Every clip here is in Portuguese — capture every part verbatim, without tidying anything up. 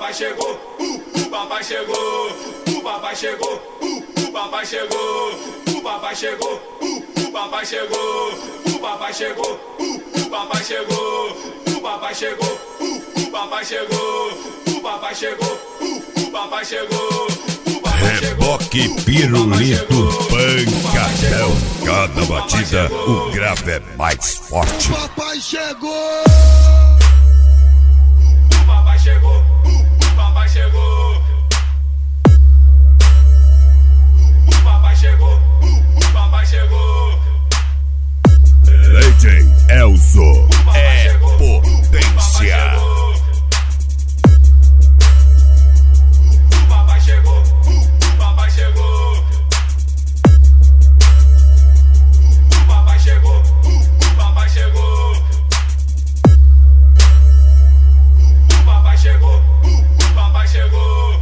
papai chegou, uh, o papai chegou, o papai chegou, uh, o papai chegou, o papai chegou, uh, o papai chegou, o papai chegou, uh, o papai chegou, o papai chegou, uh, o papai chegou, o papai chegou, uh, o papai chegou, o papai chegou. Reboque, pirulito, pancadão. Cada batida o grave é mais forte. O papai chegou. O papai chegou, o papai chegou. O papai chegou, o papai chegou. D J Elzo é potência. O papai chegou, o papai chegou. O papai chegou, o papai chegou. O papai chegou, o papai chegou.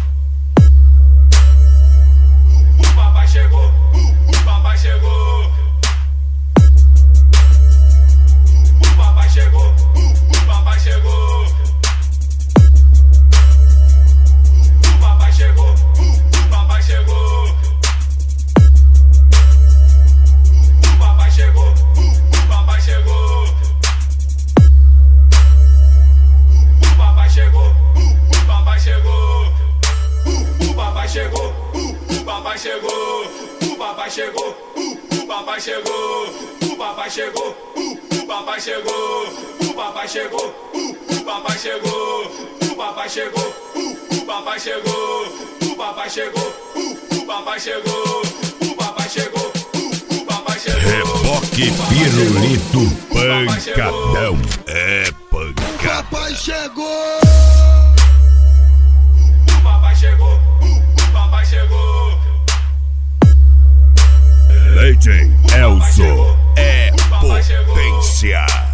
O papai chegou, o papai chegou. O papai chegou, o papai chegou. O papai chegou, o papai chegou. O papai chegou, o papai chegou. O papai chegou, o papai chegou. O papai chegou, o papai chegou. O papai chegou, o papai chegou. O papai chegou, o papai chegou. O papai chegou, o papai chegou. O papai chegou, o papai chegou. O papai chegou, o papai chegou. O papai chegou, o papai chegou. Reboque, pirulito, pancadão. É pancada. Papai chegou. O papai chegou, o papai chegou. D J Elzo é potência.